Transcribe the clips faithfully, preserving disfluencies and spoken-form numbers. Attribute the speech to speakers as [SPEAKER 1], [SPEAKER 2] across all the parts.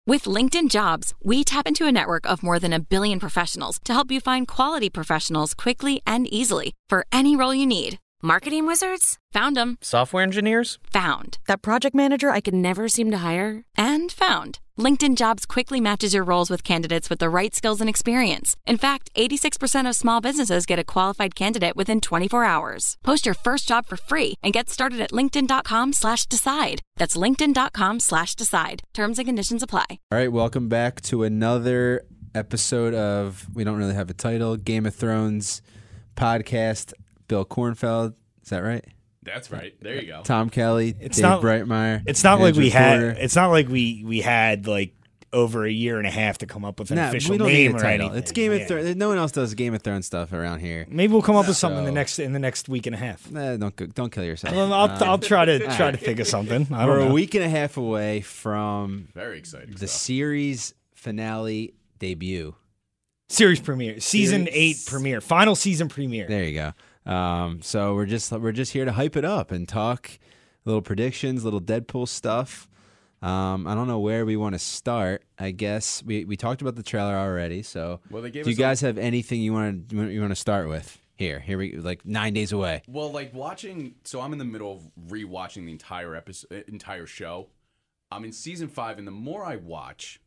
[SPEAKER 1] With LinkedIn Jobs, we tap into a network of more than a billion professionals to help you find quality professionals quickly and easily for any role you need. Marketing wizards? Found them.
[SPEAKER 2] Software engineers?
[SPEAKER 1] Found. That project manager I could never seem to hire? And found. LinkedIn Jobs quickly matches your roles with candidates with the right skills and experience. In fact, eighty-six percent of small businesses get a qualified candidate within twenty-four hours. Post your first job for free and get started at linkedin.com slash decide. That's linkedin.com slash decide. Terms and conditions apply.
[SPEAKER 3] All right, welcome back to another episode of, we don't really have a title, Game of Thrones podcast. Bill Kornfeld, is that right?
[SPEAKER 4] That's right. There you go.
[SPEAKER 3] Tom Kelly,
[SPEAKER 5] it's
[SPEAKER 3] Dave
[SPEAKER 5] not,
[SPEAKER 3] Breitmeyer.
[SPEAKER 5] It's not like we
[SPEAKER 3] Porter.
[SPEAKER 5] had. It's not like we we had like over a year and a half to come up with an
[SPEAKER 3] nah,
[SPEAKER 5] official
[SPEAKER 3] we don't
[SPEAKER 5] name
[SPEAKER 3] need a
[SPEAKER 5] or
[SPEAKER 3] title.
[SPEAKER 5] anything.
[SPEAKER 3] It's Game of
[SPEAKER 5] Yeah.
[SPEAKER 3] Thrones. No one else does Game of Thrones stuff around here.
[SPEAKER 5] Maybe we'll come up with something
[SPEAKER 3] So-
[SPEAKER 5] in the next in the next week and a half.
[SPEAKER 3] Nah, don't go- don't kill yourself.
[SPEAKER 5] Well, I'll,
[SPEAKER 3] Uh,
[SPEAKER 5] I'll try to try to think of something. I
[SPEAKER 3] We're
[SPEAKER 5] don't
[SPEAKER 3] a
[SPEAKER 5] know.
[SPEAKER 3] week and a half away from
[SPEAKER 4] Very exciting
[SPEAKER 3] the
[SPEAKER 4] stuff.
[SPEAKER 3] series finale debut.
[SPEAKER 5] Series premiere, season
[SPEAKER 3] Series-
[SPEAKER 5] eight premiere, final season premiere.
[SPEAKER 3] There you go. Um, so we're just we're just here to hype it up and talk little predictions, little Deadpool stuff. Um, I don't know where we want to start. I guess we, we talked about the trailer already. So,
[SPEAKER 4] Well, they gave
[SPEAKER 3] do you
[SPEAKER 4] us a-
[SPEAKER 3] guys have anything you want to you want to start with? Here, here we like nine days away.
[SPEAKER 4] Well, like watching. So I'm in the middle of rewatching the entire episode, entire show. I'm in season five, and the more I watch,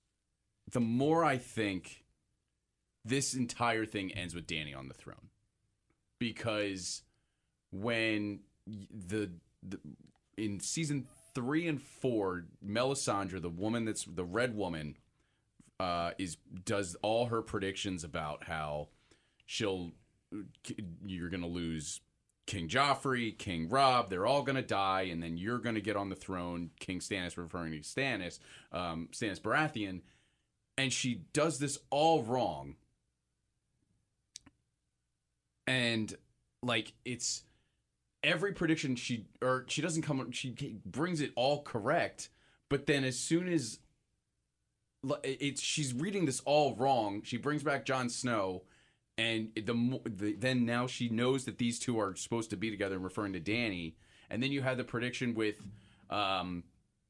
[SPEAKER 4] the more I think this entire thing ends with Dany on the throne. Because when the, the in season three and four, Melisandre, the woman that's the Red Woman, uh, is does all her predictions about how she'll you're gonna lose King Joffrey, King Robb, they're all gonna die, and then you're gonna get on the throne, King Stannis, referring to Stannis, um, Stannis Baratheon, and she does this all wrong. And like it's every prediction she or she doesn't come she brings it all correct, but then as soon as it's she's reading this all wrong, she brings back Jon Snow, and the, the then now she knows that these two are supposed to be together, referring to Dany, and then you had the prediction with um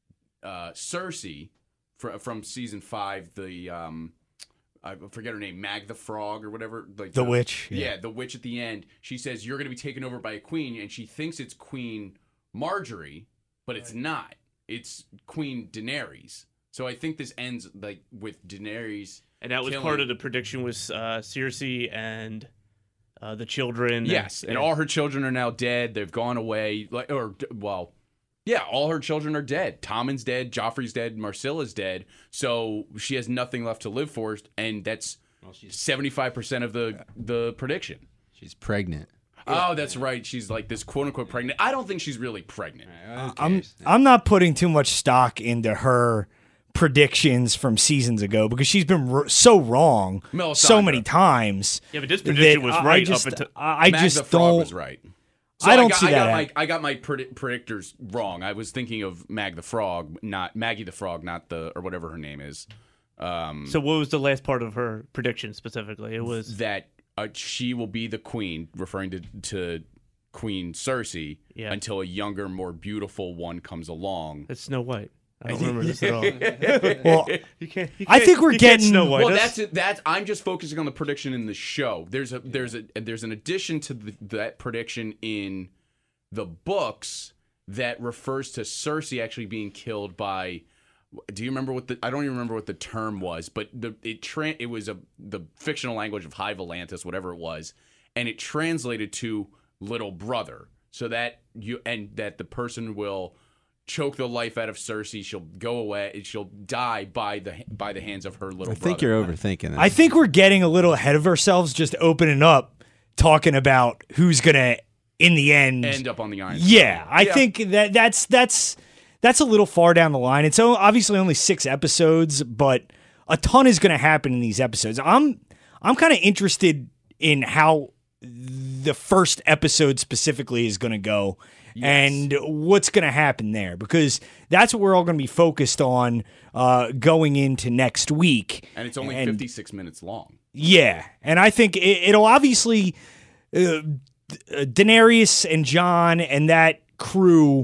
[SPEAKER 4] uh Cersei from from season five, the um I forget her name, Mag the Frog or whatever. Like
[SPEAKER 5] The witch,
[SPEAKER 4] Yeah.
[SPEAKER 5] yeah.
[SPEAKER 4] the witch at the end. She says, you're going to be taken over by a queen, and she thinks it's Queen Marjorie, but it's not. It's Queen Daenerys. So I think this ends like with Daenerys.
[SPEAKER 2] And that was
[SPEAKER 4] killing-
[SPEAKER 2] part of the prediction with uh, Cersei and uh, the children.
[SPEAKER 4] Yes, and
[SPEAKER 2] yeah.
[SPEAKER 4] all her children are now dead. They've gone away. Like, or well, yeah, all her children are dead. Tommen's dead. Joffrey's dead. Marcella's dead. So she has nothing left to live for, and that's seventy-five percent of the the prediction.
[SPEAKER 3] She's pregnant.
[SPEAKER 4] Oh, that's right. She's like this quote unquote pregnant. I don't think she's really pregnant.
[SPEAKER 5] I'm I'm not putting too much stock into her predictions from seasons ago because she's been r- so wrong
[SPEAKER 4] Melisandre.
[SPEAKER 5] so many times.
[SPEAKER 2] Yeah, but this prediction
[SPEAKER 5] that
[SPEAKER 2] was
[SPEAKER 5] I-
[SPEAKER 2] right
[SPEAKER 5] I just,
[SPEAKER 2] up until.
[SPEAKER 5] I I
[SPEAKER 4] Mag
[SPEAKER 5] just
[SPEAKER 4] the Frog
[SPEAKER 5] don't.
[SPEAKER 4] was right. So
[SPEAKER 5] I don't
[SPEAKER 4] got,
[SPEAKER 5] see
[SPEAKER 4] I
[SPEAKER 5] that
[SPEAKER 4] Got
[SPEAKER 5] hap-
[SPEAKER 4] my, I got my predi- predictors wrong. I was thinking of Mag the Frog, not Maggie the Frog, not the or whatever her name is. Um,
[SPEAKER 2] So what was the last part of her prediction specifically? It was
[SPEAKER 4] that uh, she will be the queen, referring to to Queen Cersei,
[SPEAKER 2] Yeah.
[SPEAKER 4] until a younger, more beautiful one comes along.
[SPEAKER 2] it's Snow White. I don't remember this at all.
[SPEAKER 5] Well,
[SPEAKER 2] You can't, you
[SPEAKER 5] I
[SPEAKER 2] can't-
[SPEAKER 5] think we're
[SPEAKER 2] you can't
[SPEAKER 5] getting-
[SPEAKER 2] Snow White.
[SPEAKER 4] Well,
[SPEAKER 2] That's-
[SPEAKER 4] that's it. That's I'm just focusing on the prediction in the show. There's a there's a there's an addition to the, that prediction in the books that refers to Cersei actually being killed by. Do you remember what the? I don't even remember what the term was, but the it tra- it was a the fictional language of High Volantis, whatever it was, and it translated to little brother. So that you and that the person will choke the life out of Cersei. She'll go away. She'll die by the by the hands of her little
[SPEAKER 3] I
[SPEAKER 4] brother.
[SPEAKER 3] think you're overthinking it.
[SPEAKER 5] I think we're getting a little ahead of ourselves just opening up, talking about who's gonna in the end
[SPEAKER 4] end up on the Iron.
[SPEAKER 5] Yeah, I
[SPEAKER 4] Yeah.
[SPEAKER 5] think that that's that's that's a little far down the line. It's o- obviously only six episodes, but a ton is going to happen in these episodes. I'm I'm kind of interested in how the first episode specifically is going to go and what's going to happen there, because that's what we're all going to be focused on uh, going into next week.
[SPEAKER 4] And it's only
[SPEAKER 5] And-
[SPEAKER 4] fifty-six minutes long.
[SPEAKER 5] Yeah, and I think it, it'll obviously uh, Daenerys and Jon and that crew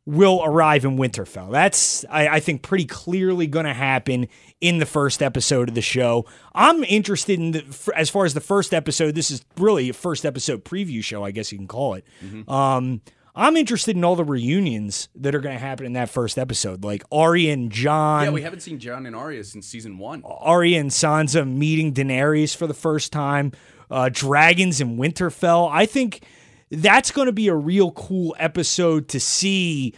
[SPEAKER 5] will arrive in Winterfell. That's, I, I think, pretty clearly going to happen in the first episode of the show. I'm interested in, the, as far as the first episode, this is really a first episode preview show, I guess you can call it. Mm-hmm. Um, I'm interested in all the reunions that are going to happen in that first episode, like Arya and Jon.
[SPEAKER 4] Yeah, we haven't seen Jon and Arya since season one.
[SPEAKER 5] Arya and Sansa meeting Daenerys for the first time. Uh, dragons in Winterfell. I think that's going to be a real cool episode to see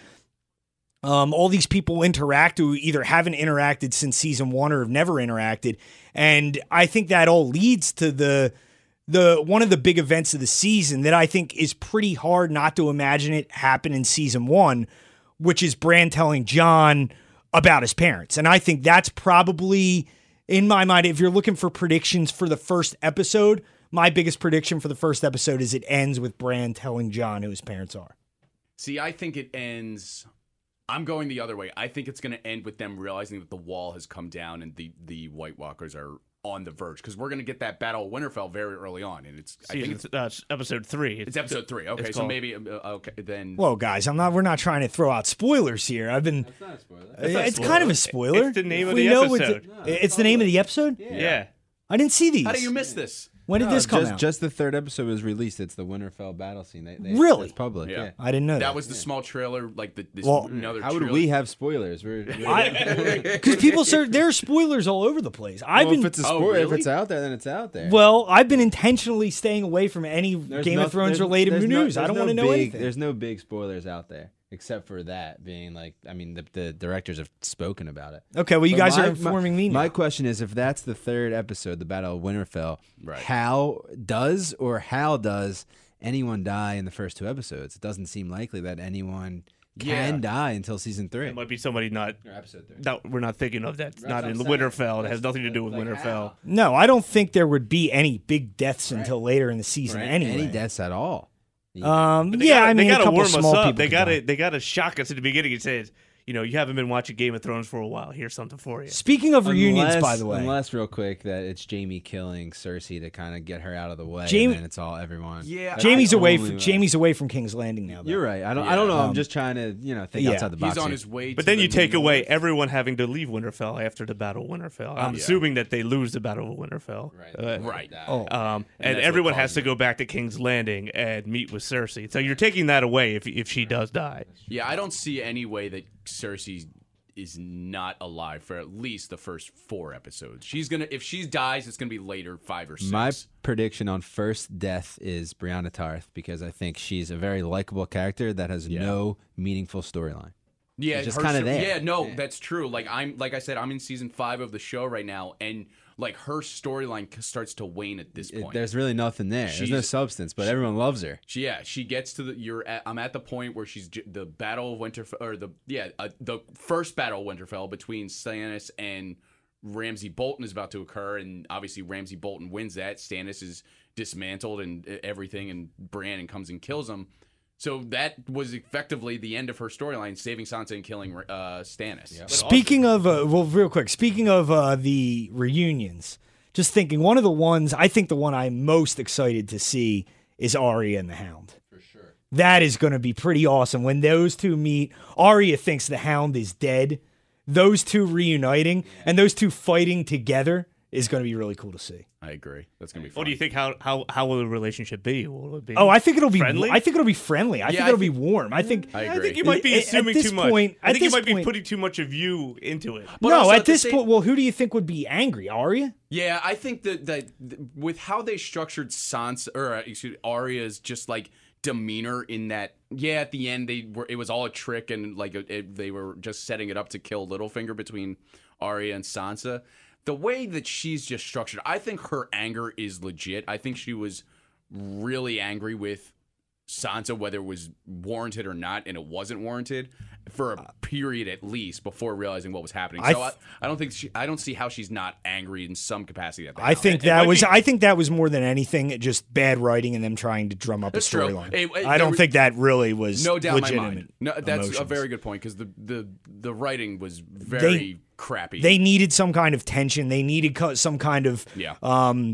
[SPEAKER 5] um, all these people interact who either haven't interacted since season one or have never interacted. And I think that all leads to the the one of the big events of the season that I think is pretty hard not to imagine it happen in season one, which is Bran telling Jon about his parents. And I think that's probably, in my mind, if you're looking for predictions for the first episode, my biggest prediction for the first episode is it ends with Bran telling Jon who his parents are.
[SPEAKER 4] See, I think it ends... I'm going the other way. I think it's going to end with them realizing that the wall has come down and the, the White Walkers are on the verge. Because we're going to get that Battle of Winterfell very early on. And it's I think
[SPEAKER 2] it's uh, episode three.
[SPEAKER 4] It's, it's episode three. Okay, so called. maybe... Uh, okay, then...
[SPEAKER 5] Whoa, guys, I'm not. we're not trying to throw out spoilers here. I've been...
[SPEAKER 3] That's not a spoiler.
[SPEAKER 5] It's,
[SPEAKER 2] not a
[SPEAKER 5] it's
[SPEAKER 2] spoiler.
[SPEAKER 5] kind of a spoiler.
[SPEAKER 2] It's the name
[SPEAKER 5] If
[SPEAKER 2] of
[SPEAKER 5] we
[SPEAKER 2] the
[SPEAKER 5] know
[SPEAKER 2] episode.
[SPEAKER 5] It's,
[SPEAKER 3] No,
[SPEAKER 5] it's
[SPEAKER 3] it's
[SPEAKER 5] the name
[SPEAKER 3] all
[SPEAKER 5] of the episode?
[SPEAKER 3] Yeah.
[SPEAKER 2] Yeah.
[SPEAKER 5] I didn't see these.
[SPEAKER 4] How did you miss this?
[SPEAKER 5] When did
[SPEAKER 3] No,
[SPEAKER 5] this come
[SPEAKER 3] just,
[SPEAKER 5] out?
[SPEAKER 3] Just the third episode was released. It's the Winterfell battle scene. They, they,
[SPEAKER 5] Really?
[SPEAKER 3] It's public.
[SPEAKER 4] Yeah.
[SPEAKER 3] Yeah.
[SPEAKER 5] I didn't know that.
[SPEAKER 4] That was the small trailer, like the this
[SPEAKER 5] Well,
[SPEAKER 4] another
[SPEAKER 3] How would
[SPEAKER 4] trailer.
[SPEAKER 3] we have spoilers? We're, we're
[SPEAKER 5] Because people say there are spoilers all over the place. I've
[SPEAKER 3] well,
[SPEAKER 5] been
[SPEAKER 3] if it's a
[SPEAKER 4] Oh,
[SPEAKER 3] spoiler, if
[SPEAKER 4] really?
[SPEAKER 3] it's out there, then it's out there.
[SPEAKER 5] well, I've been intentionally staying away from any
[SPEAKER 3] There's
[SPEAKER 5] Game
[SPEAKER 3] no-
[SPEAKER 5] of Thrones
[SPEAKER 3] there's-
[SPEAKER 5] related
[SPEAKER 3] there's no-
[SPEAKER 5] news. I
[SPEAKER 3] there's
[SPEAKER 5] don't
[SPEAKER 3] no
[SPEAKER 5] want to know
[SPEAKER 3] big,
[SPEAKER 5] anything.
[SPEAKER 3] There's no big spoilers out there except for that being like, I mean, the, the directors have spoken about it.
[SPEAKER 5] Okay, well, you
[SPEAKER 3] But
[SPEAKER 5] guys
[SPEAKER 3] my-
[SPEAKER 5] are informing
[SPEAKER 3] my,
[SPEAKER 5] me now.
[SPEAKER 3] My question is, if that's the third episode, the Battle of Winterfell,
[SPEAKER 4] Right.
[SPEAKER 3] how does or how does anyone die in the first two episodes? It doesn't seem likely that anyone can
[SPEAKER 4] Yeah.
[SPEAKER 3] die until season three.
[SPEAKER 2] It might be somebody not
[SPEAKER 3] Or episode three.
[SPEAKER 2] that we're not thinking of. That's
[SPEAKER 3] That's
[SPEAKER 2] not
[SPEAKER 3] what
[SPEAKER 2] in
[SPEAKER 3] I'm saying.
[SPEAKER 2] Winterfell. It has
[SPEAKER 3] That's-
[SPEAKER 2] nothing to do with
[SPEAKER 3] like
[SPEAKER 2] Winterfell.
[SPEAKER 3] how?
[SPEAKER 5] No, I don't think there would be any big deaths
[SPEAKER 3] Right.
[SPEAKER 5] until later in the season
[SPEAKER 3] Or
[SPEAKER 5] anyway.
[SPEAKER 3] Any deaths at all.
[SPEAKER 5] Um,
[SPEAKER 2] But they
[SPEAKER 5] yeah,
[SPEAKER 2] gotta,
[SPEAKER 5] I mean,
[SPEAKER 2] they
[SPEAKER 5] a
[SPEAKER 2] gotta
[SPEAKER 5] couple
[SPEAKER 2] warm
[SPEAKER 5] small
[SPEAKER 2] us up.
[SPEAKER 5] people
[SPEAKER 2] They
[SPEAKER 5] could
[SPEAKER 2] gotta
[SPEAKER 5] die.
[SPEAKER 2] they gotta shock us at the beginning and say, you know, you haven't been watching Game of Thrones for a while. Here's something for you.
[SPEAKER 5] Speaking of reunions,
[SPEAKER 3] Unless-
[SPEAKER 5] by the way,
[SPEAKER 3] Unless, real quick, that it's Jamie killing Cersei to kind of get her out of the way,
[SPEAKER 5] Jamie-
[SPEAKER 3] and then it's all everyone.
[SPEAKER 4] Yeah,
[SPEAKER 3] That's
[SPEAKER 5] Jamie's
[SPEAKER 3] the
[SPEAKER 5] away.
[SPEAKER 3] only
[SPEAKER 5] From,
[SPEAKER 3] way.
[SPEAKER 5] Jamie's away from King's Landing now. Though.
[SPEAKER 3] You're right. I don't.
[SPEAKER 4] Yeah.
[SPEAKER 3] I don't know.
[SPEAKER 5] Um,
[SPEAKER 3] I'm just trying to, you know, think
[SPEAKER 5] yeah.
[SPEAKER 3] outside the box.
[SPEAKER 4] He's on
[SPEAKER 3] here.
[SPEAKER 4] his way.
[SPEAKER 2] But
[SPEAKER 4] to
[SPEAKER 2] then
[SPEAKER 4] the
[SPEAKER 2] you take away
[SPEAKER 4] north.
[SPEAKER 2] everyone having to leave Winterfell after the Battle of Winterfell. I'm
[SPEAKER 4] Yeah.
[SPEAKER 2] assuming that they lose the Battle of Winterfell.
[SPEAKER 3] Right.
[SPEAKER 2] Uh,
[SPEAKER 4] Right.
[SPEAKER 5] Oh.
[SPEAKER 2] Um,
[SPEAKER 4] And
[SPEAKER 2] and
[SPEAKER 4] that's what
[SPEAKER 2] everyone
[SPEAKER 4] caused
[SPEAKER 2] has to
[SPEAKER 4] it.
[SPEAKER 2] go back to King's Landing and meet with Cersei. So you're taking that away if if she does die.
[SPEAKER 4] Yeah, I don't see any way that Cersei is not alive for at least the first four episodes. She's gonna if she dies, it's gonna be later, five or six.
[SPEAKER 3] My prediction on first death is Brianna Tarth because I think she's a very likable character that has
[SPEAKER 4] Yeah.
[SPEAKER 3] no meaningful storyline.
[SPEAKER 4] Yeah,
[SPEAKER 3] It's just
[SPEAKER 4] her
[SPEAKER 3] kinda
[SPEAKER 4] sto-
[SPEAKER 3] there.
[SPEAKER 4] Yeah, no,
[SPEAKER 3] Yeah.
[SPEAKER 4] that's true. Like I'm, like I said, I'm in season five of the show right now, and like her storyline c- starts to wane at this
[SPEAKER 3] It-
[SPEAKER 4] point.
[SPEAKER 3] there's really nothing there. There's no
[SPEAKER 4] She's-
[SPEAKER 3] substance, but everyone loves her.
[SPEAKER 4] She, yeah, she gets to the. You're at. I'm at the point where she's j- the Battle of Winterfell, or the yeah, uh, the first Battle of Winterfell between Stannis and Ramsay Bolton is about to occur, and obviously Ramsay Bolton wins that. Stannis is dismantled and uh, everything, and Bran comes and kills him. So that was effectively the end of her storyline, saving Sansa and killing uh, Stannis.
[SPEAKER 5] Speaking of, uh, well, real quick. Speaking of uh, the reunions, just thinking one of the ones I think the one I'm most excited to see is Arya and the Hound. For sure, that is going to be pretty awesome when those two meet. Arya thinks the Hound is dead. Those two reuniting and those two fighting together is going to be really cool to see.
[SPEAKER 4] I agree. That's gonna be fun.
[SPEAKER 2] What do you think? How how how will the relationship be? Will it be?
[SPEAKER 5] Oh, I think it'll be.
[SPEAKER 2] friendly?
[SPEAKER 5] I think it'll be friendly. I think
[SPEAKER 4] I
[SPEAKER 5] it'll
[SPEAKER 4] think-
[SPEAKER 5] be warm. I think.
[SPEAKER 4] I
[SPEAKER 2] I
[SPEAKER 4] agree.
[SPEAKER 2] think you might be
[SPEAKER 5] At- at
[SPEAKER 2] assuming
[SPEAKER 5] this
[SPEAKER 2] too much.
[SPEAKER 5] point-
[SPEAKER 2] I
[SPEAKER 5] at
[SPEAKER 2] think you
[SPEAKER 5] this
[SPEAKER 2] might be
[SPEAKER 5] point-
[SPEAKER 2] putting too much of you into it.
[SPEAKER 4] But
[SPEAKER 5] no,
[SPEAKER 4] also
[SPEAKER 5] at
[SPEAKER 4] at the
[SPEAKER 5] this
[SPEAKER 4] same-
[SPEAKER 5] point, well, who do you think would be angry? Arya?
[SPEAKER 4] Yeah, I think that that with how they structured Sansa or uh, excuse me, Arya's just like demeanor in that. Yeah, at the end they were. It was all a trick, and like it, they were just setting it up to kill Littlefinger between Arya and Sansa. The way that she's just structured, I think her anger is legit. I think she was really angry with Sansa, whether it was warranted or not, and it wasn't warranted for a period at least before realizing what was happening.
[SPEAKER 5] I
[SPEAKER 4] So I,
[SPEAKER 5] th-
[SPEAKER 4] I don't think she, I don't see how she's not angry in some capacity at that.
[SPEAKER 5] I think
[SPEAKER 2] it
[SPEAKER 5] that
[SPEAKER 2] might
[SPEAKER 5] was.
[SPEAKER 2] be-
[SPEAKER 5] I think that was more than anything just bad writing and them trying to drum up
[SPEAKER 4] That's
[SPEAKER 5] a
[SPEAKER 4] true.
[SPEAKER 5] storyline.
[SPEAKER 4] It- it-
[SPEAKER 5] I don't
[SPEAKER 4] there-
[SPEAKER 5] think that really was
[SPEAKER 4] no doubt in my
[SPEAKER 5] legitimate.
[SPEAKER 4] mind. No, that's a
[SPEAKER 5] emotions.
[SPEAKER 4] very good point because the, the the writing was very crappy.
[SPEAKER 5] They needed some kind of tension. They needed co- some kind of
[SPEAKER 4] Yeah.
[SPEAKER 5] um,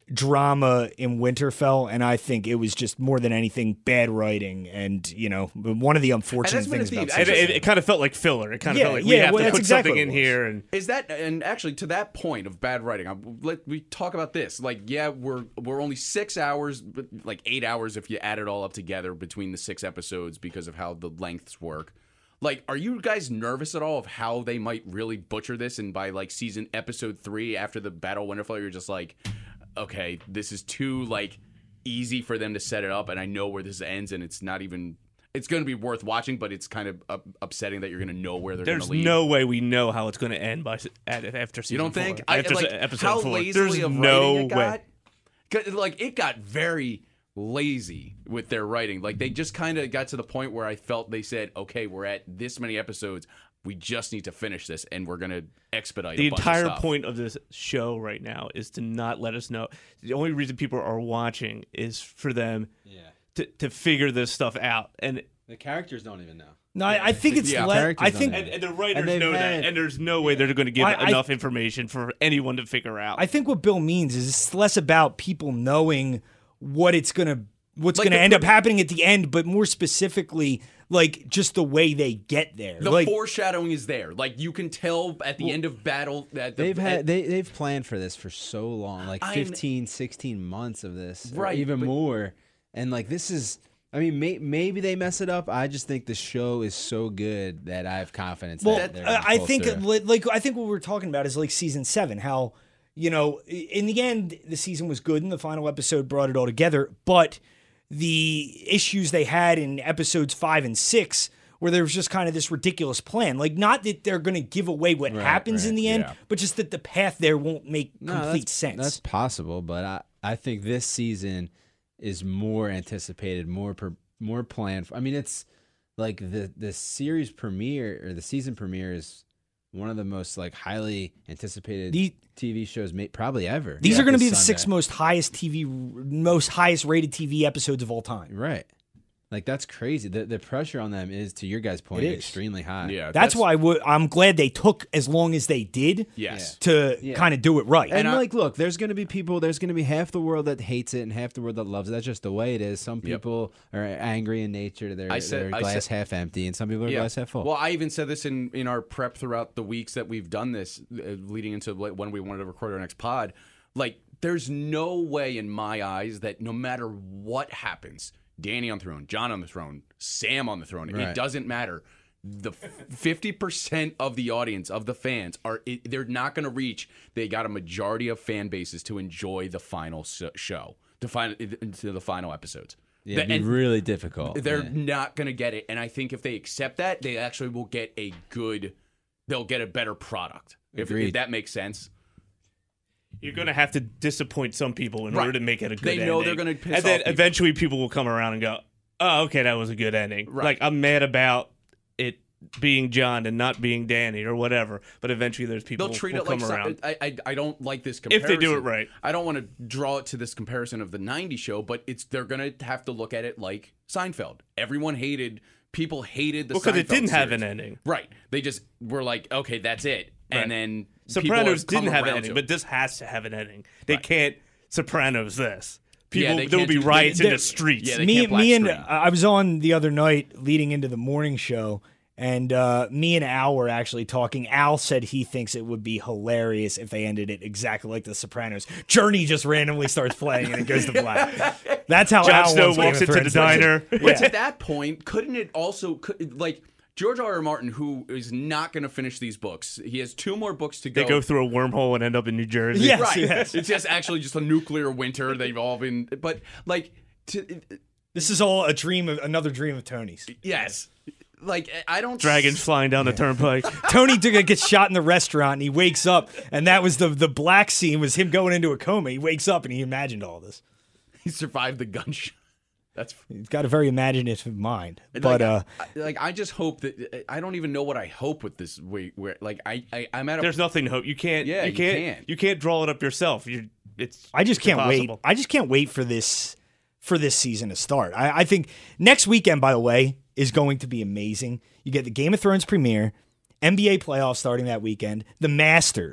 [SPEAKER 5] drama in Winterfell, and I think it was just more than anything bad writing, and you know, one of the unfortunate
[SPEAKER 4] And that's been a
[SPEAKER 5] things
[SPEAKER 4] theme.
[SPEAKER 5] about
[SPEAKER 2] It,
[SPEAKER 5] season
[SPEAKER 2] it, it kind of felt like filler. It kind of
[SPEAKER 5] Yeah,
[SPEAKER 2] felt like we
[SPEAKER 5] yeah,
[SPEAKER 2] have
[SPEAKER 5] well,
[SPEAKER 2] to
[SPEAKER 5] that's
[SPEAKER 2] put
[SPEAKER 5] exactly
[SPEAKER 2] something in
[SPEAKER 5] what it was.
[SPEAKER 2] here, and
[SPEAKER 4] Is that and actually to that point of bad writing? I, let we talk about this. Like, yeah, we're we're only six hours, but like eight hours if you add it all up together between the six episodes because of how the lengths work. Like, are you guys nervous at all of how they might really butcher this? And by like season episode three, after the Battle of Winterfell, you're just like, okay, this is too like easy for them to set it up, and I know where this ends, and it's not even. It's going to be worth watching, but it's kind of up- upsetting that you're going to know where they're going
[SPEAKER 2] there's
[SPEAKER 4] to lead.
[SPEAKER 2] no way we know how it's going to end by s- at, after season
[SPEAKER 4] You don't
[SPEAKER 2] four.
[SPEAKER 4] think? I,
[SPEAKER 2] After
[SPEAKER 4] like,
[SPEAKER 2] s- episode
[SPEAKER 4] how
[SPEAKER 2] four.
[SPEAKER 4] lazily
[SPEAKER 2] There's
[SPEAKER 4] of
[SPEAKER 2] no
[SPEAKER 4] writing it
[SPEAKER 2] way.
[SPEAKER 4] got? 'Cause, like, it got very lazy with their writing. Like, they just kind of got to the point where I felt they said, okay, we're at this many episodes. We just need to finish this, and we're going to expedite
[SPEAKER 2] The
[SPEAKER 4] a bunch of
[SPEAKER 2] entire
[SPEAKER 4] stuff.
[SPEAKER 2] point of this show right now is to not let us know. The only reason people are watching is for them
[SPEAKER 3] Yeah.
[SPEAKER 2] to, to figure this stuff out. And
[SPEAKER 3] The characters don't even know.
[SPEAKER 5] No, I, I think it's
[SPEAKER 4] Yeah.
[SPEAKER 5] le-
[SPEAKER 3] Characters
[SPEAKER 5] I
[SPEAKER 3] don't
[SPEAKER 5] think
[SPEAKER 3] know.
[SPEAKER 2] and, and the writers
[SPEAKER 3] And they've
[SPEAKER 2] know
[SPEAKER 3] had-
[SPEAKER 2] that, and there's no way they're going to give
[SPEAKER 5] I- I-
[SPEAKER 2] enough information for anyone to figure out.
[SPEAKER 5] I think what Bill means is it's less about people knowing what it's gonna what's
[SPEAKER 4] Like
[SPEAKER 5] gonna
[SPEAKER 4] the
[SPEAKER 5] end
[SPEAKER 4] pre-
[SPEAKER 5] up happening at the end, but more specifically, like just the way they get there.
[SPEAKER 4] The
[SPEAKER 5] like,
[SPEAKER 4] foreshadowing is there. Like, you can tell at the end of battle that the,
[SPEAKER 3] They've had
[SPEAKER 4] at-
[SPEAKER 3] they they've planned for this for so long, like
[SPEAKER 4] I'm-
[SPEAKER 3] fifteen, sixteen months of this, or
[SPEAKER 4] Right,
[SPEAKER 3] even
[SPEAKER 4] but-
[SPEAKER 3] more. And like this is, I mean, may, maybe they mess it up. I just think the show is so good that I have confidence.
[SPEAKER 5] well,
[SPEAKER 3] that they're
[SPEAKER 5] uh,
[SPEAKER 3] gonna
[SPEAKER 5] I
[SPEAKER 3] pull
[SPEAKER 5] think
[SPEAKER 3] through.
[SPEAKER 5] li- like I think what we're talking about is like season seven. How you know i- in the end the season was good and the final episode brought it all together, but the issues they had in episodes five and six. Where there was just kind of this ridiculous plan. Like, not that they're going to give away what
[SPEAKER 3] Right,
[SPEAKER 5] happens in
[SPEAKER 3] right,
[SPEAKER 5] the end,
[SPEAKER 4] yeah.
[SPEAKER 5] but just that the path there won't make
[SPEAKER 3] No,
[SPEAKER 5] complete
[SPEAKER 3] that's,
[SPEAKER 5] sense.
[SPEAKER 3] That's possible, but I, I think this season is more anticipated, more per, more planned. I mean, it's like the the series premiere or the season premiere is one of the most like highly anticipated
[SPEAKER 5] The-
[SPEAKER 3] T V shows ma- probably ever.
[SPEAKER 5] These
[SPEAKER 3] Yeah,
[SPEAKER 5] are going to
[SPEAKER 3] this
[SPEAKER 5] be the six
[SPEAKER 3] Sunday.
[SPEAKER 5] most highest T V, most highest rated T V episodes of all time.
[SPEAKER 3] Right. Like that's crazy. The the pressure on them is, to your guys' point,
[SPEAKER 5] It is.
[SPEAKER 3] extremely high.
[SPEAKER 4] yeah,
[SPEAKER 5] That's, why I would, I'm glad they took as long as they did
[SPEAKER 4] Yes.
[SPEAKER 5] to
[SPEAKER 3] Yeah.
[SPEAKER 5] kind of do it right.
[SPEAKER 3] And,
[SPEAKER 4] And I-
[SPEAKER 3] like, look, there's going to be people. There's going to be half the world that hates it and half the world that loves it. That's just the way it is. Some
[SPEAKER 4] Yep.
[SPEAKER 3] people are angry in nature. They're,
[SPEAKER 4] I said-
[SPEAKER 3] they're
[SPEAKER 4] I
[SPEAKER 3] glass
[SPEAKER 4] said-
[SPEAKER 3] half empty, and some people are glass half full.
[SPEAKER 4] Well, I even said this in, in our prep throughout the weeks that we've done this, uh, leading into like, when we wanted to record our next pod. Like, there's no way in my eyes that no matter what happens, Danny on the throne, John on the throne, Sam on the throne,
[SPEAKER 3] Right.
[SPEAKER 4] it doesn't matter. The fifty percent of the audience, of the fans, are it, they're not going to reach. They got a majority of fan bases to enjoy the final so- show, to find into the final episodes.
[SPEAKER 3] yeah, it'd be
[SPEAKER 4] And-
[SPEAKER 3] really difficult.
[SPEAKER 4] they're
[SPEAKER 3] Yeah.
[SPEAKER 4] not going to get it. And I think if they accept that, they actually will get a good, they'll get a better product. If,
[SPEAKER 3] Agreed.
[SPEAKER 4] if that makes sense.
[SPEAKER 2] You're going to have to disappoint some people in
[SPEAKER 4] Right.
[SPEAKER 2] order to make it a good
[SPEAKER 4] They know
[SPEAKER 2] ending.
[SPEAKER 4] they're gonna piss
[SPEAKER 2] And then
[SPEAKER 4] off people.
[SPEAKER 2] eventually people will come around and go, oh, okay, that was a good ending.
[SPEAKER 4] Right.
[SPEAKER 2] Like, I'm mad about it being John and not being Danny or whatever. But eventually there's people
[SPEAKER 4] They'll treat
[SPEAKER 2] will
[SPEAKER 4] it like
[SPEAKER 2] come
[SPEAKER 4] some-
[SPEAKER 2] around.
[SPEAKER 4] I, I I don't like this
[SPEAKER 2] If
[SPEAKER 4] comparison.
[SPEAKER 2] they do it right.
[SPEAKER 4] I don't want to draw it to this comparison of the nineties show, but it's they're gonna have to look at it like Seinfeld. Everyone hated, people hated the
[SPEAKER 2] Because
[SPEAKER 4] Seinfeld
[SPEAKER 2] it didn't have
[SPEAKER 4] series.
[SPEAKER 2] an ending.
[SPEAKER 4] Right. They just were like, okay, that's it.
[SPEAKER 2] Right.
[SPEAKER 4] And then
[SPEAKER 2] Sopranos
[SPEAKER 4] people
[SPEAKER 2] didn't have an
[SPEAKER 4] around
[SPEAKER 2] ending,
[SPEAKER 4] to
[SPEAKER 2] but
[SPEAKER 4] it.
[SPEAKER 2] this has to have an ending. They
[SPEAKER 4] Right.
[SPEAKER 2] can't Sopranos this.
[SPEAKER 4] Yeah,
[SPEAKER 2] People,
[SPEAKER 4] they
[SPEAKER 2] there will
[SPEAKER 4] can't
[SPEAKER 2] be
[SPEAKER 4] do-
[SPEAKER 2] riots
[SPEAKER 5] they-
[SPEAKER 2] in the streets.
[SPEAKER 4] Yeah, they
[SPEAKER 5] me,
[SPEAKER 4] can't black
[SPEAKER 5] me and
[SPEAKER 4] screen.
[SPEAKER 5] I was on the other night leading into the morning show, and uh, me and Al were actually talking. Al said he thinks it would be hilarious if they ended it exactly like The Sopranos. Journey just randomly starts playing and it goes to black. That's how
[SPEAKER 2] Jon
[SPEAKER 5] Al
[SPEAKER 2] Snow
[SPEAKER 5] wants Game
[SPEAKER 2] walks
[SPEAKER 5] of
[SPEAKER 2] into the
[SPEAKER 5] Thrones.
[SPEAKER 2] diner.
[SPEAKER 4] But to that point, couldn't it also could, like George R. R. Martin, who is not going to finish these books? He has two more books to go.
[SPEAKER 2] They go through a wormhole and end up in New Jersey.
[SPEAKER 5] Yes,
[SPEAKER 4] right.
[SPEAKER 5] yes.
[SPEAKER 4] It's just actually just a nuclear winter. They've all been, but like, to,
[SPEAKER 5] This is all a dream of another dream of Tony's.
[SPEAKER 4] yes, like I don't
[SPEAKER 2] Dragons flying down the turnpike.
[SPEAKER 5] Tony took- gets shot in the restaurant and he wakes up, and that was the the black scene was him going into a coma. He wakes up and he imagined all this.
[SPEAKER 4] He survived the gunshot. That's
[SPEAKER 5] He's got a very imaginative mind.
[SPEAKER 4] like,
[SPEAKER 5] But uh,
[SPEAKER 4] I, like I just hope that I don't even know what I hope with this. Way where like I, I I'm at a
[SPEAKER 2] There's nothing to hope. You can't.
[SPEAKER 4] Yeah,
[SPEAKER 2] you
[SPEAKER 4] you
[SPEAKER 2] can't.
[SPEAKER 4] can't.
[SPEAKER 2] You can't draw it up yourself. You. It's.
[SPEAKER 5] I just
[SPEAKER 2] it's
[SPEAKER 5] can't
[SPEAKER 2] impossible.
[SPEAKER 5] wait. I just can't wait for this for this season to start. I, I think next weekend, by the way, is going to be amazing. You get the Game of Thrones premiere, N B A playoffs starting that weekend, the Masters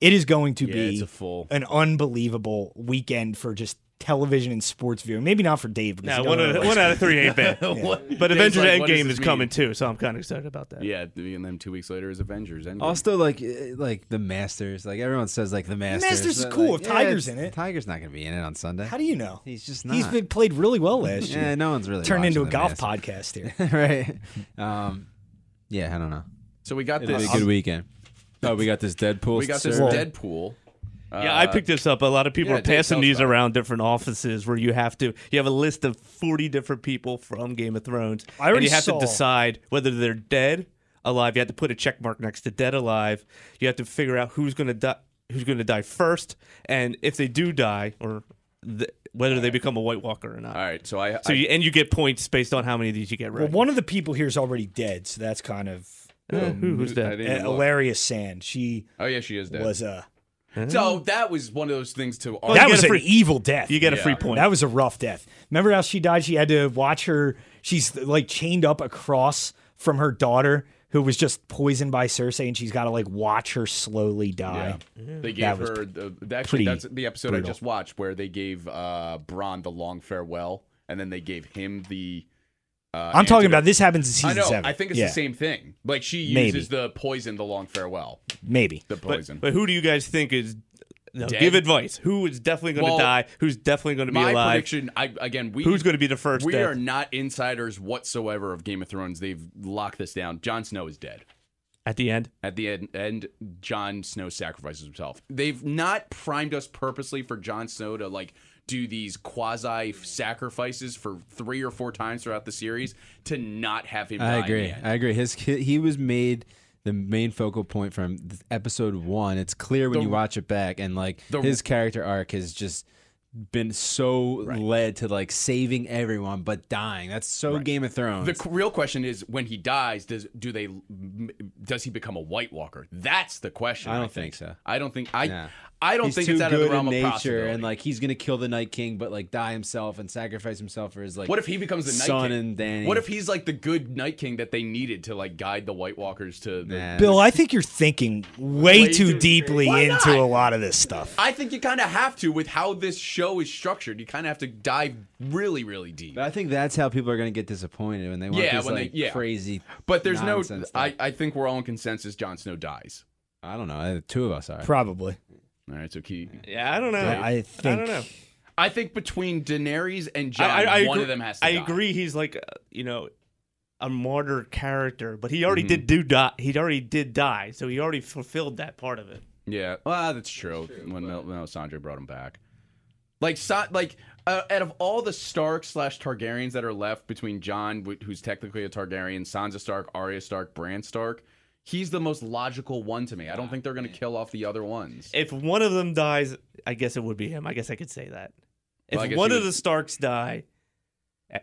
[SPEAKER 5] It is going to
[SPEAKER 4] Yeah,
[SPEAKER 5] be
[SPEAKER 4] it's a full-
[SPEAKER 5] an unbelievable weekend for just television and sports viewing. Maybe not for Dave. because
[SPEAKER 2] No,
[SPEAKER 5] he
[SPEAKER 2] one,
[SPEAKER 5] doesn't
[SPEAKER 2] out of,
[SPEAKER 5] really
[SPEAKER 2] one out of three ain't bad.
[SPEAKER 4] What-
[SPEAKER 2] But
[SPEAKER 4] Dave's
[SPEAKER 2] Avengers
[SPEAKER 4] like, what does
[SPEAKER 2] Endgame
[SPEAKER 4] this
[SPEAKER 2] is coming
[SPEAKER 4] mean?
[SPEAKER 2] too, so I'm kind of excited about that.
[SPEAKER 4] Yeah, and then two weeks later is Avengers Endgame.
[SPEAKER 3] Also, like eh, like the Masters, like everyone says, like the Masters.
[SPEAKER 5] Masters is
[SPEAKER 3] but,
[SPEAKER 5] cool
[SPEAKER 3] like,
[SPEAKER 5] if Tiger's
[SPEAKER 3] it's-
[SPEAKER 5] in it.
[SPEAKER 3] Tiger's not going to be in it on Sunday.
[SPEAKER 5] How do you know?
[SPEAKER 3] He's just not.
[SPEAKER 5] He's been played really well last year.
[SPEAKER 3] Yeah, no one's really
[SPEAKER 5] Turned into a
[SPEAKER 3] watching the
[SPEAKER 5] golf
[SPEAKER 3] Masters.
[SPEAKER 5] podcast here.
[SPEAKER 3] right? Um, yeah, I don't know.
[SPEAKER 4] so we got
[SPEAKER 3] It'll be
[SPEAKER 4] this.
[SPEAKER 3] a good weekend. Oh, we got this Deadpool.
[SPEAKER 4] We got this
[SPEAKER 3] survey.
[SPEAKER 4] Deadpool.
[SPEAKER 2] Yeah, I picked this up. A lot of people
[SPEAKER 4] yeah,
[SPEAKER 2] are
[SPEAKER 4] Dave,
[SPEAKER 2] passing
[SPEAKER 4] tell us
[SPEAKER 2] these
[SPEAKER 4] about it.
[SPEAKER 2] around different offices where you have to. You have a list of forty different people from Game of Thrones,
[SPEAKER 5] I already
[SPEAKER 2] and you have
[SPEAKER 5] saw-
[SPEAKER 2] to decide whether they're dead, alive. You have to put a check mark next to dead, alive. You have to figure out who's going to die, who's going to die first, and if they do die, or th- whether they become a White Walker or not.
[SPEAKER 4] All right, so I.
[SPEAKER 2] So
[SPEAKER 4] I
[SPEAKER 2] you, and you get points based on how many of these you get right.
[SPEAKER 5] Well, one of the people here is already dead, so that's kind of
[SPEAKER 2] Uh, who, who's
[SPEAKER 4] I
[SPEAKER 2] dead?
[SPEAKER 4] didn't
[SPEAKER 5] uh,
[SPEAKER 4] even look.
[SPEAKER 5] Ilaria Sand. She
[SPEAKER 4] Oh yeah, she is dead.
[SPEAKER 5] was a
[SPEAKER 4] So that was one of those things to.
[SPEAKER 2] Well,
[SPEAKER 5] that
[SPEAKER 2] you
[SPEAKER 5] was
[SPEAKER 2] get a
[SPEAKER 5] an
[SPEAKER 2] free-
[SPEAKER 5] evil death.
[SPEAKER 2] You get a
[SPEAKER 4] Yeah.
[SPEAKER 2] free point.
[SPEAKER 5] That was a rough death. Remember how she died? She had to watch her. She's like chained up across from her daughter, who was just poisoned by Cersei, and she's got to like watch her slowly die.
[SPEAKER 4] Yeah. They
[SPEAKER 5] That
[SPEAKER 4] gave
[SPEAKER 5] was
[SPEAKER 4] her the, the-
[SPEAKER 5] pretty
[SPEAKER 4] actually that's the episode
[SPEAKER 5] brutal.
[SPEAKER 4] I just watched where they gave uh Bronn the long farewell and then they gave him the uh
[SPEAKER 5] I'm talking
[SPEAKER 4] antidote.
[SPEAKER 5] about this happens in season
[SPEAKER 4] I know.
[SPEAKER 5] seven.
[SPEAKER 4] I think it's
[SPEAKER 5] Yeah,
[SPEAKER 4] the same thing. Like she uses
[SPEAKER 5] Maybe.
[SPEAKER 4] the poison, the long farewell,
[SPEAKER 5] Maybe.
[SPEAKER 4] the
[SPEAKER 2] but,
[SPEAKER 4] poison.
[SPEAKER 2] but who do you guys think is? No,
[SPEAKER 4] Dead?
[SPEAKER 2] give advice. Who is definitely going to
[SPEAKER 4] Well,
[SPEAKER 2] die? Who's definitely going to be
[SPEAKER 4] My
[SPEAKER 2] alive?
[SPEAKER 4] prediction, I again, we
[SPEAKER 2] Who's going to be the first
[SPEAKER 4] We
[SPEAKER 2] death?
[SPEAKER 4] are not insiders whatsoever of Game of Thrones. They've locked this down. Jon Snow is dead.
[SPEAKER 2] At the end,
[SPEAKER 4] At the end, end, Jon Snow sacrifices himself. They've not primed us purposely for Jon Snow to like do these quasi sacrifices for three or four times throughout the series to not have him.
[SPEAKER 3] I
[SPEAKER 4] die in
[SPEAKER 3] agree.
[SPEAKER 4] the end.
[SPEAKER 3] I agree. His he was made the main focal point from th- episode one. It's clear when
[SPEAKER 4] The-
[SPEAKER 3] you watch it back, and like
[SPEAKER 4] the-
[SPEAKER 3] his character arc has just been so led to like saving everyone but dying. That's so Game of Thrones.
[SPEAKER 4] The qu- real question is, when he dies, does do they m- does he become a White Walker? That's the question.
[SPEAKER 3] I don't think so.
[SPEAKER 4] I don't think I.
[SPEAKER 3] Yeah.
[SPEAKER 4] I don't
[SPEAKER 3] He's
[SPEAKER 4] think
[SPEAKER 3] too
[SPEAKER 4] it's out of
[SPEAKER 3] good
[SPEAKER 4] the realm
[SPEAKER 3] in
[SPEAKER 4] of
[SPEAKER 3] nature,
[SPEAKER 4] possibility.
[SPEAKER 3] and like he's gonna kill the Night King, but like die himself and sacrifice himself for his like.
[SPEAKER 4] what if he becomes the Night
[SPEAKER 3] son
[SPEAKER 4] King?
[SPEAKER 3] and Dany?
[SPEAKER 4] What if he's like the good Night King that they needed to like guide the White Walkers to? The,
[SPEAKER 3] Nah.
[SPEAKER 5] Bill, I think you're thinking way,
[SPEAKER 4] Way
[SPEAKER 5] too
[SPEAKER 4] too-
[SPEAKER 5] deeply
[SPEAKER 4] Why
[SPEAKER 5] into
[SPEAKER 4] not?
[SPEAKER 5] a lot of this stuff.
[SPEAKER 4] I think you kind of have to with how this show is structured. You kind of have to dive really, really deep.
[SPEAKER 3] But I think that's how people are gonna get disappointed when they want
[SPEAKER 4] Yeah,
[SPEAKER 3] this
[SPEAKER 4] when they-
[SPEAKER 3] like
[SPEAKER 4] yeah.
[SPEAKER 3] crazy.
[SPEAKER 4] But there's no.
[SPEAKER 3] nonsense
[SPEAKER 4] I,
[SPEAKER 3] stuff.
[SPEAKER 4] I think we're all in consensus. Jon Snow dies.
[SPEAKER 3] I don't know. I- Two of us are.
[SPEAKER 5] Probably.
[SPEAKER 4] All right, so key.
[SPEAKER 2] yeah, I don't know.
[SPEAKER 5] I
[SPEAKER 2] I
[SPEAKER 5] think.
[SPEAKER 2] don't know.
[SPEAKER 4] I think between Daenerys and Jon,
[SPEAKER 2] I, I, I
[SPEAKER 4] one
[SPEAKER 2] agree,
[SPEAKER 4] of them has to
[SPEAKER 2] I
[SPEAKER 4] die.
[SPEAKER 2] agree. He's like, uh, you know, a martyr character, but he already
[SPEAKER 4] Mm-hmm.
[SPEAKER 2] did do die. He already did die, so he already fulfilled that part of it.
[SPEAKER 4] Yeah, well, that's true. When Mel- Melisandre brought him back, like, so, like, uh, out of all the Stark slash Targaryens that are left between Jon, wh- who's technically a Targaryen, Sansa Stark, Arya Stark, Bran Stark, he's the most logical one to me. I don't think they're going to kill off the other ones.
[SPEAKER 2] If one of them dies, I guess it would be him. I guess I could say that. If
[SPEAKER 4] Well, I guess
[SPEAKER 2] one
[SPEAKER 4] you
[SPEAKER 2] of
[SPEAKER 4] would-
[SPEAKER 2] the Starks die, eh,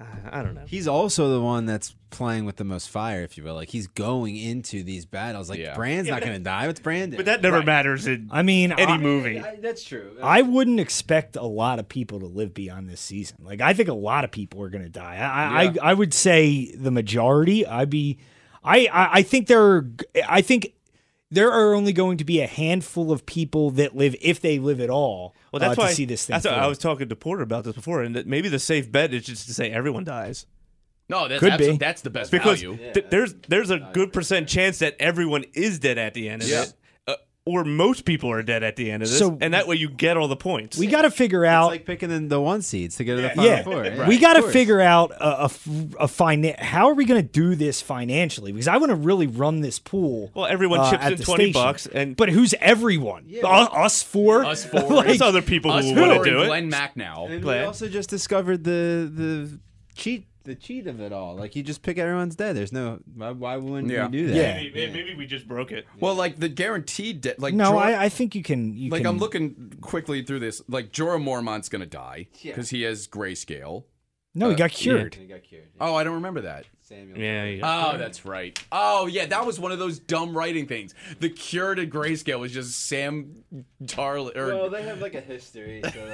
[SPEAKER 2] I don't know.
[SPEAKER 3] He's also the one that's playing with the most fire, if you will. Like he's going into these battles. Like
[SPEAKER 4] Yeah.
[SPEAKER 3] Bran's
[SPEAKER 2] Yeah,
[SPEAKER 3] not
[SPEAKER 2] but-
[SPEAKER 3] going to die. What's Bran doing?
[SPEAKER 2] But that never
[SPEAKER 4] Right.
[SPEAKER 2] matters in
[SPEAKER 5] I mean,
[SPEAKER 2] any
[SPEAKER 5] I,
[SPEAKER 2] movie.
[SPEAKER 3] that's true.
[SPEAKER 5] I wouldn't expect a lot of people to live beyond this season. Like, I think a lot of people are going to die. I,
[SPEAKER 4] Yeah.
[SPEAKER 5] I, I would say the majority. I'd be, I, I, I think there, are, I think there are only going to be a handful of people that live, if they live at all.
[SPEAKER 2] Well, that's
[SPEAKER 5] uh,
[SPEAKER 2] why
[SPEAKER 5] to see this thing.
[SPEAKER 2] That's why I
[SPEAKER 5] through.
[SPEAKER 2] was talking to Porter about this before, and that maybe the safe bet is just to say everyone dies.
[SPEAKER 4] No, that's
[SPEAKER 5] Could
[SPEAKER 4] abso-
[SPEAKER 5] be.
[SPEAKER 4] that's the best
[SPEAKER 2] Because
[SPEAKER 4] value.
[SPEAKER 2] th- there's there's a good percent chance that everyone is dead at the end of
[SPEAKER 4] Yeah.
[SPEAKER 2] it, uh, or most people are dead at the end of this,
[SPEAKER 5] So-
[SPEAKER 2] and that way you get all the points.
[SPEAKER 5] We got to figure
[SPEAKER 3] It's
[SPEAKER 5] out.
[SPEAKER 3] like picking the, the one seeds to get to the final
[SPEAKER 5] yeah,
[SPEAKER 3] four. Yeah,
[SPEAKER 5] we
[SPEAKER 3] of
[SPEAKER 5] got to
[SPEAKER 3] course.
[SPEAKER 5] figure out a, a, f- a finan- How are we going to do this financially? Because I want to really run this pool.
[SPEAKER 2] well, everyone
[SPEAKER 5] uh,
[SPEAKER 2] chips
[SPEAKER 5] at
[SPEAKER 2] in
[SPEAKER 5] the
[SPEAKER 2] twenty
[SPEAKER 5] station.
[SPEAKER 2] bucks, and
[SPEAKER 5] But who's everyone? U- us four.
[SPEAKER 4] Us four.
[SPEAKER 5] Like,
[SPEAKER 2] there's other people
[SPEAKER 4] Us
[SPEAKER 2] who
[SPEAKER 4] four
[SPEAKER 2] want to
[SPEAKER 4] and
[SPEAKER 2] do it.
[SPEAKER 4] Glenn Mack now.
[SPEAKER 3] And we
[SPEAKER 2] Glad.
[SPEAKER 3] also just discovered the the cheat the cheat of it all. Like you just pick everyone's dead. There's no why, why wouldn't
[SPEAKER 4] Yeah.
[SPEAKER 3] you do that?
[SPEAKER 5] Yeah.
[SPEAKER 2] Maybe, maybe we just broke it.
[SPEAKER 4] Well, like the guaranteed, de- like
[SPEAKER 5] no,
[SPEAKER 4] Jor-
[SPEAKER 5] I, I think you can. You
[SPEAKER 4] like
[SPEAKER 5] can,
[SPEAKER 4] I'm looking quickly through this. Like Jorah Mormont's gonna die because he has grayscale.
[SPEAKER 5] No, he got cured.
[SPEAKER 3] He got cured.
[SPEAKER 4] Oh, I don't remember that.
[SPEAKER 3] Samuel.
[SPEAKER 2] Yeah, you
[SPEAKER 4] Oh, that's right. Oh, yeah, that was one of those dumb writing things. The cure to grayscale was just Sam Tarly. Or
[SPEAKER 3] Well, they have like a history, so like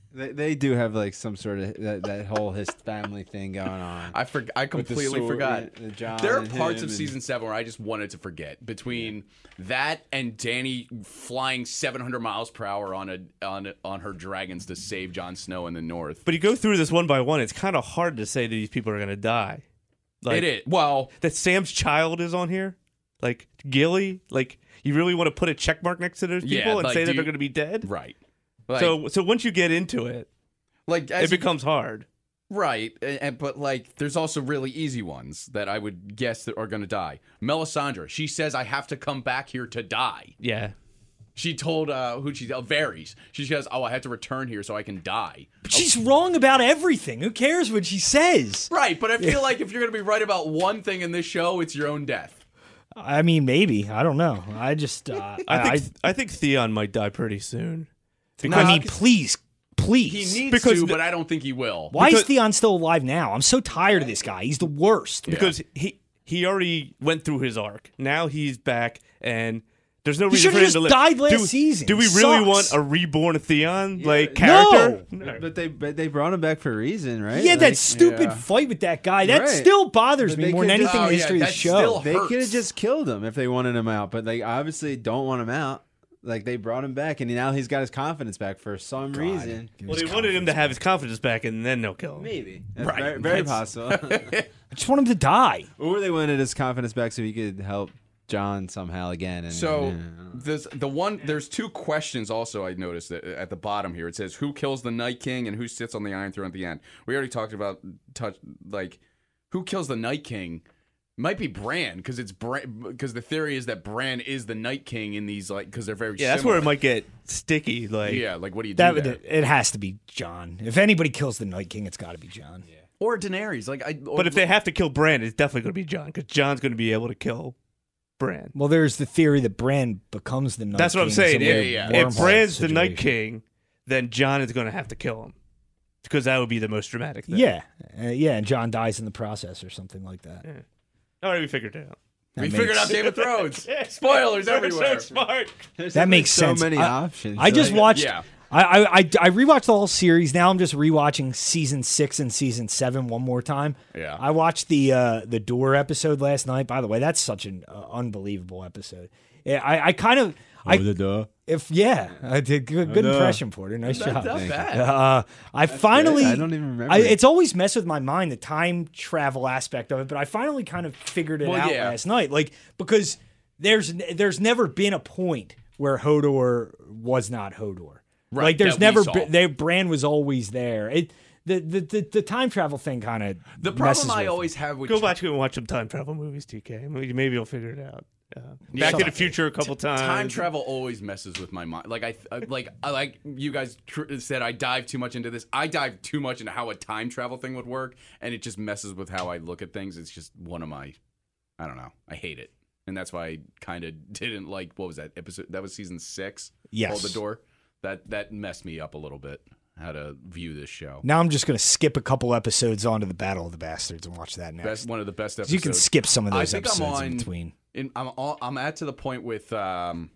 [SPEAKER 3] They, they do have like some sort of that, that whole his family thing going on.
[SPEAKER 4] I for, I completely
[SPEAKER 3] sword,
[SPEAKER 4] forgot.
[SPEAKER 3] the John
[SPEAKER 4] There are
[SPEAKER 3] and
[SPEAKER 4] parts
[SPEAKER 3] him
[SPEAKER 4] of
[SPEAKER 3] and-
[SPEAKER 4] season seven where I just wanted to forget. Between that and Dany flying seven hundred miles per hour on a on a, on her dragons to save Jon Snow in the north.
[SPEAKER 2] But you go through this one by one, it's kind of hard to say that these people are going to die. Like,
[SPEAKER 4] it is. Well,
[SPEAKER 2] that Sam's child is on here, like Gilly. Like, you really want to put a check mark next to those people
[SPEAKER 4] Yeah,
[SPEAKER 2] and
[SPEAKER 4] like,
[SPEAKER 2] say
[SPEAKER 4] do
[SPEAKER 2] that
[SPEAKER 4] you-
[SPEAKER 2] they're going to be dead?
[SPEAKER 4] right. Like,
[SPEAKER 2] so, so once you get into it,
[SPEAKER 4] like as
[SPEAKER 2] it
[SPEAKER 4] you-
[SPEAKER 2] becomes hard.
[SPEAKER 4] right. And, and- but like, there's also really easy ones that I would guess that are going to die. Melisandre, she says, "I have to come back here to die."
[SPEAKER 2] Yeah.
[SPEAKER 4] She told uh, who she uh, Varys. She says, "Oh, I had to return here so I can die."
[SPEAKER 5] But she's wrong about everything. Who cares what she says?
[SPEAKER 4] Right, but I feel like if you're going to be right about one thing in this show, it's your own death.
[SPEAKER 5] I mean, maybe. I don't know. I just. Uh,
[SPEAKER 2] I think I, think Theon might die pretty soon.
[SPEAKER 5] I, I mean, please, please.
[SPEAKER 4] He needs
[SPEAKER 2] Because
[SPEAKER 4] to,
[SPEAKER 2] the-
[SPEAKER 4] but I don't think he will.
[SPEAKER 5] Why
[SPEAKER 2] because-
[SPEAKER 5] is Theon still alive now? I'm so tired of this guy. He's the worst.
[SPEAKER 2] Because he he already went through his arc. Now he's back, and there's no
[SPEAKER 5] He
[SPEAKER 2] reason
[SPEAKER 5] should've
[SPEAKER 2] for him
[SPEAKER 5] just
[SPEAKER 2] to live.
[SPEAKER 5] died last
[SPEAKER 2] do,
[SPEAKER 5] season.
[SPEAKER 2] Do we
[SPEAKER 5] He
[SPEAKER 2] really
[SPEAKER 5] sucks.
[SPEAKER 2] want a reborn Theon like
[SPEAKER 5] No.
[SPEAKER 2] character?
[SPEAKER 3] But, but they but they brought him back for a reason, right?
[SPEAKER 5] He had
[SPEAKER 3] Like,
[SPEAKER 5] that stupid
[SPEAKER 4] yeah.
[SPEAKER 5] fight with that guy. That
[SPEAKER 3] Right.
[SPEAKER 5] still bothers
[SPEAKER 3] But
[SPEAKER 5] me
[SPEAKER 3] they
[SPEAKER 5] more than
[SPEAKER 3] could just-
[SPEAKER 5] anything in
[SPEAKER 4] Oh,
[SPEAKER 5] the
[SPEAKER 4] yeah,
[SPEAKER 5] history of the
[SPEAKER 4] that
[SPEAKER 5] show.
[SPEAKER 4] still
[SPEAKER 3] They could have
[SPEAKER 4] hurts.
[SPEAKER 3] just killed him if they wanted him out, but they obviously don't want him out. Like they brought him back, and now he's got his confidence back for some reason.
[SPEAKER 2] Well, they wanted him to have his confidence back, and then they'll kill him.
[SPEAKER 3] Maybe, That's
[SPEAKER 4] Right.
[SPEAKER 3] very, very
[SPEAKER 4] That's-
[SPEAKER 3] possible.
[SPEAKER 5] I just want him to die.
[SPEAKER 3] Or they wanted his confidence back so he could help John somehow again. And,
[SPEAKER 4] So
[SPEAKER 3] yeah.
[SPEAKER 4] there's the one. There's two questions also I noticed that at the bottom here. It says who kills the Night King and who sits on the Iron Throne at the end. We already talked about touch like who kills the Night King. Might be Bran because it's Bran because the theory is that Bran is the Night King in these like because they're very
[SPEAKER 2] Yeah, that's where it
[SPEAKER 4] similar.
[SPEAKER 2] might get sticky. Like,
[SPEAKER 4] Yeah, like what do you do
[SPEAKER 5] That
[SPEAKER 4] there?
[SPEAKER 5] would, it has to be John. If anybody kills the Night King, it's got to be John.
[SPEAKER 4] Or Daenerys. Like I. Or,
[SPEAKER 2] but if they have to kill Bran, it's definitely going to be John because John's going to be able to kill Bran.
[SPEAKER 5] Well, there's the theory that Bran becomes the Night
[SPEAKER 2] That's what I'm
[SPEAKER 5] King.
[SPEAKER 2] saying.
[SPEAKER 5] It's a
[SPEAKER 2] If,
[SPEAKER 5] weird
[SPEAKER 4] yeah.
[SPEAKER 2] if
[SPEAKER 5] wormhole
[SPEAKER 2] Bran's the Night
[SPEAKER 5] situation.
[SPEAKER 2] King, then John is going to have to kill him because that would be the most dramatic thing.
[SPEAKER 5] Yeah, uh, yeah, and John dies in the process or something like that.
[SPEAKER 2] All right, we figured it out.
[SPEAKER 5] That
[SPEAKER 4] we
[SPEAKER 5] makes-
[SPEAKER 4] figured out Game of Thrones. Spoilers everywhere.
[SPEAKER 2] So smart.
[SPEAKER 3] There's
[SPEAKER 5] that
[SPEAKER 3] like
[SPEAKER 5] makes
[SPEAKER 3] so
[SPEAKER 5] sense.
[SPEAKER 3] many
[SPEAKER 5] I-
[SPEAKER 3] options.
[SPEAKER 5] I just
[SPEAKER 3] Like,
[SPEAKER 5] watched.
[SPEAKER 4] yeah.
[SPEAKER 5] I, I I I rewatched the whole series. Now I'm just rewatching season six and season seven one more time.
[SPEAKER 4] Yeah.
[SPEAKER 5] I watched the uh, the Door episode last night. By the way, that's such an uh, unbelievable episode. Yeah, I, I kind of I
[SPEAKER 3] the duh.
[SPEAKER 5] if yeah I did good, good
[SPEAKER 3] no.
[SPEAKER 5] impression, Porter. Nice job.
[SPEAKER 4] Not
[SPEAKER 3] Thank
[SPEAKER 4] bad.
[SPEAKER 5] Uh, I finally
[SPEAKER 3] I don't even remember.
[SPEAKER 5] I, it's always messed with my mind the time travel aspect of it, but I finally kind of figured it
[SPEAKER 4] Well,
[SPEAKER 5] out
[SPEAKER 4] yeah.
[SPEAKER 5] last night. Like because there's there's never been a point where Hodor was not Hodor.
[SPEAKER 4] Right,
[SPEAKER 5] like there's
[SPEAKER 4] that we
[SPEAKER 5] never
[SPEAKER 4] saw.
[SPEAKER 5] been, their Bran was always there. It the the the, the time travel thing kind of
[SPEAKER 4] The problem I always have with
[SPEAKER 2] Go back and watch some time travel movies, T K. Maybe maybe you'll figure it out. Uh, Back to
[SPEAKER 4] Yeah.
[SPEAKER 2] the Future a couple times.
[SPEAKER 4] time travel always messes with my mind. Like I, I like I like you guys tr- said, I dive too much into this. I dive too much into how a time travel thing would work, and it just messes with how I look at things. It's just one of my, I don't know. I hate it, and that's why I kind of didn't like. What was that episode? That was season six.
[SPEAKER 5] Yes.
[SPEAKER 4] Hold the Door. That that messed me up a little bit. How to view this show.
[SPEAKER 5] Now I'm just gonna skip a couple episodes onto the Battle of the Bastards and watch that next.
[SPEAKER 4] Best one of the best
[SPEAKER 5] 'Cause
[SPEAKER 4] episodes.
[SPEAKER 5] you can skip some of
[SPEAKER 4] I
[SPEAKER 5] those
[SPEAKER 4] think I'm
[SPEAKER 5] episodes in
[SPEAKER 4] on-
[SPEAKER 5] between.
[SPEAKER 4] In, I'm all, I'm at to the point with um,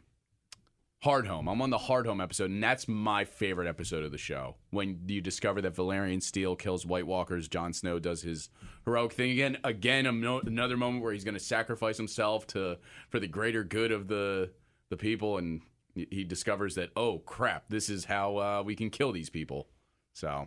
[SPEAKER 4] Hard Home. I'm on the Hard Home episode, and that's my favorite episode of the show. When you discover that Valerian Steel kills White Walkers, Jon Snow does his heroic thing again. Again, a mo- another moment where he's going to sacrifice himself to for the greater good of the the people, and he- he discovers that oh crap, this is how uh, we can kill these people. So.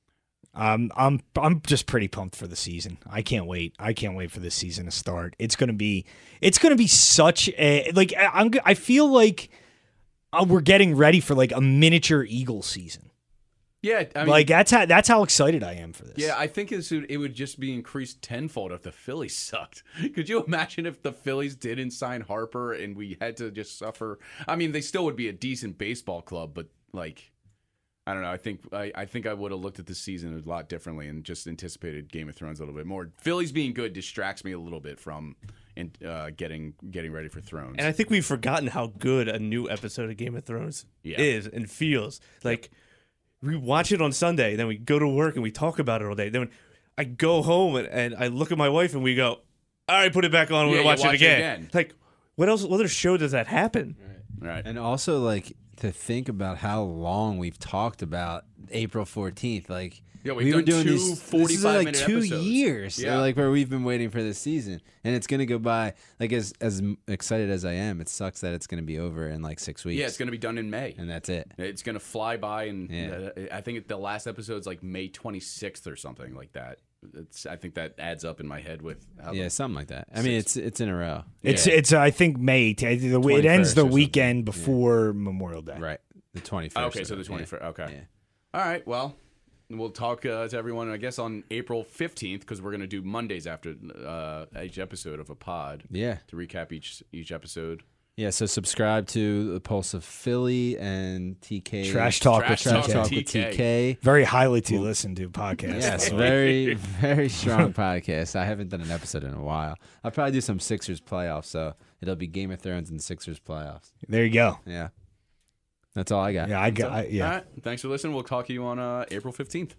[SPEAKER 5] Um, I'm I'm just pretty pumped for the season. I can't wait. I can't wait for this season to start. It's gonna be it's gonna be such a like I- I'm I feel like uh, we're getting ready for like a miniature Eagle season.
[SPEAKER 4] Yeah, I mean,
[SPEAKER 5] Like that's how that's how excited I am for this.
[SPEAKER 4] Yeah, I think this would, it would just be increased tenfold if the Phillies sucked. Could you imagine if the Phillies didn't sign Harper and we had to just suffer? I mean, they still would be a decent baseball club, but like, I don't know. I think I, I think I would have looked at this season a lot differently and just anticipated Game of Thrones a little bit more. Phillies being good distracts me a little bit from in, uh, getting getting ready for Thrones.
[SPEAKER 2] And I think we've forgotten how good a new episode of Game of Thrones
[SPEAKER 4] Yeah.
[SPEAKER 2] is and feels. Like we watch it on Sunday, then we go to work and we talk about it all day. Then I go home and, and I look at my wife and we go, "All right, put it back on. We're
[SPEAKER 4] Yeah,
[SPEAKER 2] gonna watch,
[SPEAKER 4] you watch
[SPEAKER 2] it,
[SPEAKER 4] it
[SPEAKER 2] again.
[SPEAKER 4] again.
[SPEAKER 2] Like what else? What other show does that happen?
[SPEAKER 4] right.
[SPEAKER 3] And also, like, to think about how long we've talked about April fourteenth. Like,
[SPEAKER 4] Yeah, we've
[SPEAKER 3] we were
[SPEAKER 4] done
[SPEAKER 3] doing
[SPEAKER 4] two
[SPEAKER 3] these. This is
[SPEAKER 4] forty-five
[SPEAKER 3] like
[SPEAKER 4] minute
[SPEAKER 3] two
[SPEAKER 4] episodes.
[SPEAKER 3] years.
[SPEAKER 4] Yeah.
[SPEAKER 3] Like where we've been waiting for this season, and it's gonna go by. Like as as excited as I am, it sucks that it's gonna be over in like six weeks.
[SPEAKER 4] Yeah, it's going to be done in May.
[SPEAKER 3] and that's it.
[SPEAKER 4] It's going to fly by, and
[SPEAKER 3] Yeah.
[SPEAKER 4] uh, I think the last episode's like May twenty-sixth or something like that. It's, I think that adds up in my head with how
[SPEAKER 3] Yeah, something like that. I mean, it's it's in a row.
[SPEAKER 5] It's
[SPEAKER 4] Yeah.
[SPEAKER 5] it's uh, I think May. T- the, it
[SPEAKER 3] twenty-first
[SPEAKER 5] ends the
[SPEAKER 3] or something.
[SPEAKER 5] weekend before Memorial Day.
[SPEAKER 3] Right, the twenty first.
[SPEAKER 4] Oh, okay, so the twenty-first. Okay. All right, well, we'll talk uh, to everyone, I guess, on April fifteenth, because we're going to do Mondays after uh, each episode of a pod
[SPEAKER 3] Yeah,
[SPEAKER 4] to recap each each episode.
[SPEAKER 3] yeah. So subscribe to the Pulse of Philly and T K
[SPEAKER 5] Trash Talk
[SPEAKER 4] Trash
[SPEAKER 5] with
[SPEAKER 3] Trash
[SPEAKER 4] Talk
[SPEAKER 5] T K.
[SPEAKER 3] Talk
[SPEAKER 4] T
[SPEAKER 3] with
[SPEAKER 4] K.
[SPEAKER 3] T K.
[SPEAKER 5] Very highly to listen to podcast.
[SPEAKER 3] Yes, very, very strong podcast. I haven't done an episode in a while. I'll probably do some Sixers playoffs, so it'll be Game of Thrones and Sixers playoffs.
[SPEAKER 5] There you go.
[SPEAKER 3] Yeah. That's all I got.
[SPEAKER 5] Yeah, I got. I, yeah.
[SPEAKER 4] All right, thanks for listening. We'll talk to you on uh, April fifteenth.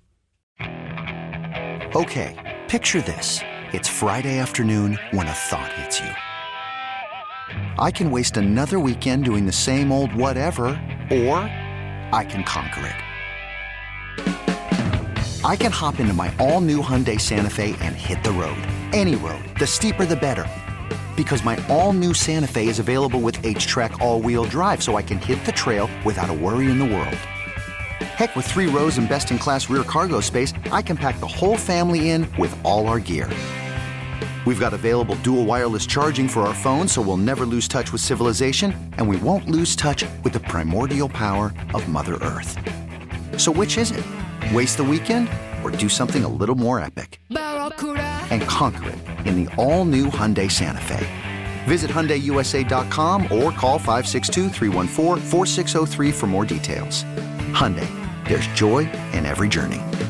[SPEAKER 6] Okay, picture this. It's Friday afternoon when a thought hits you. I can waste another weekend doing the same old whatever, or I can conquer it. I can hop into my all-new Hyundai Santa Fe and hit the road. Any road. The steeper, the better. Because my all-new Santa Fe is available with H-Track all-wheel drive, so I can hit the trail without a worry in the world. Heck, with three rows and best-in-class rear cargo space, I can pack the whole family in with all our gear. We've got available dual wireless charging for our phones, so we'll never lose touch with civilization, and we won't lose touch with the primordial power of Mother Earth. So which is it? Waste the weekend or do something a little more epic? And conquer it in the all-new Hyundai Santa Fe. Visit Hyundai U S A dot com or call five six two, three one four, four six zero three for more details. Hyundai, there's joy in every journey.